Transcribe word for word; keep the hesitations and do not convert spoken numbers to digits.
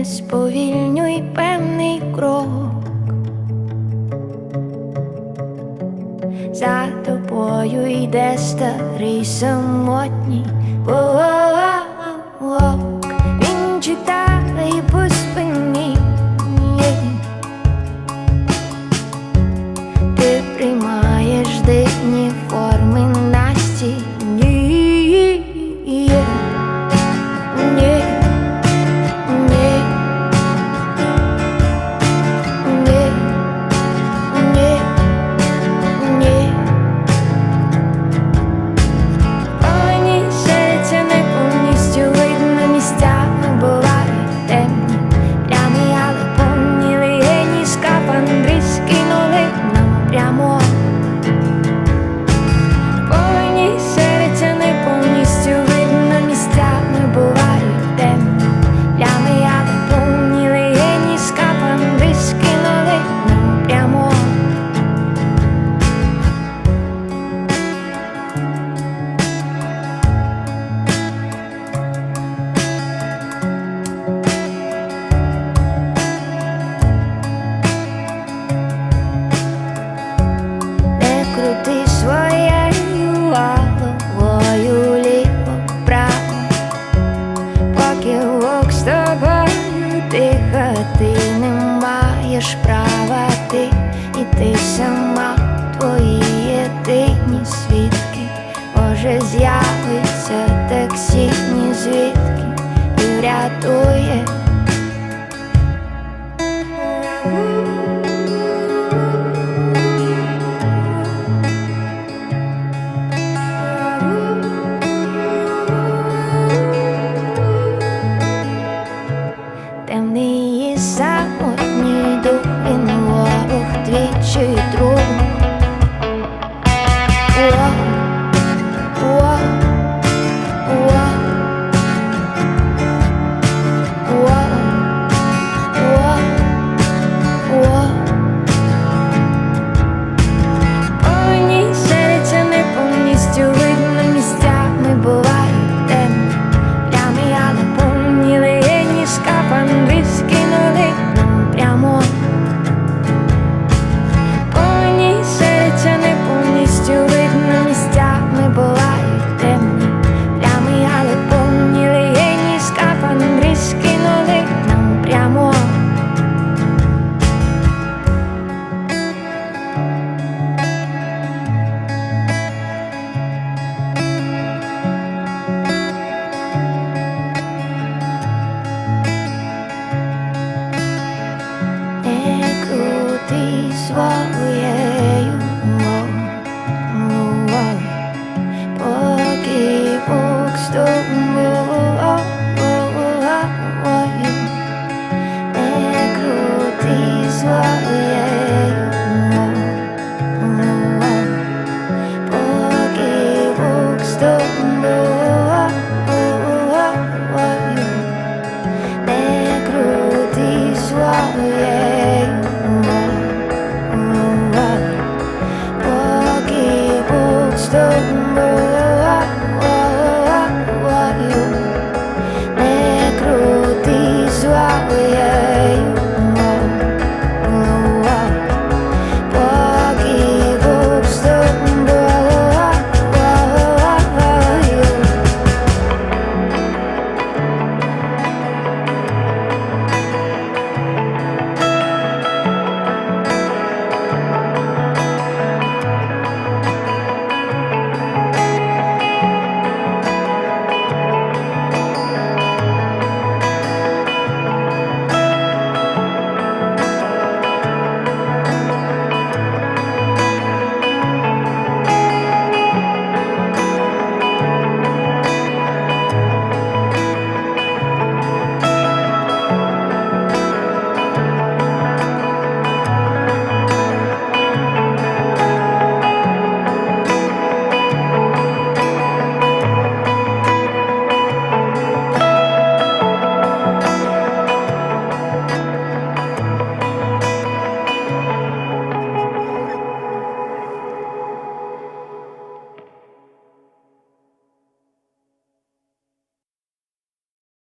не сповільнюй певний крок. За тобою йде старий самотній вовк. Він читає по спині, ти приймаєш дивні форми на стіні. Ні, ні, ні, ні, ні. Повні серця не повністю видно, місцями бувають темні плями, але повні легені скафандри скинули нам прямо. Повні серця не повністю видно, місцями бувають темні плями, але повні легені скафандри скинули нам прямо. Не крути своєю головою ліво-вправо, поки вовк з тобою дихати не маєш права ти, і ти сама, твої єдині свідки. Може з'явиться таксі ні звідки і врятує. Темний і самотній дух, він ворог двічі друг. О, о, о, о, о, о. Повні серця не повністю видно, місцями бувають темні плями, але повні легені скафандри скинули нам прямо. Повні серця не повністю видно, місцями бувають темні плями, але повні легені скафандри скинули нам прямо. Не крути своєю головою, поки вовк з тобою. Не крути своєю головою, поки вовк з тобою. Не крути своєю головою, поки вовк з тобою.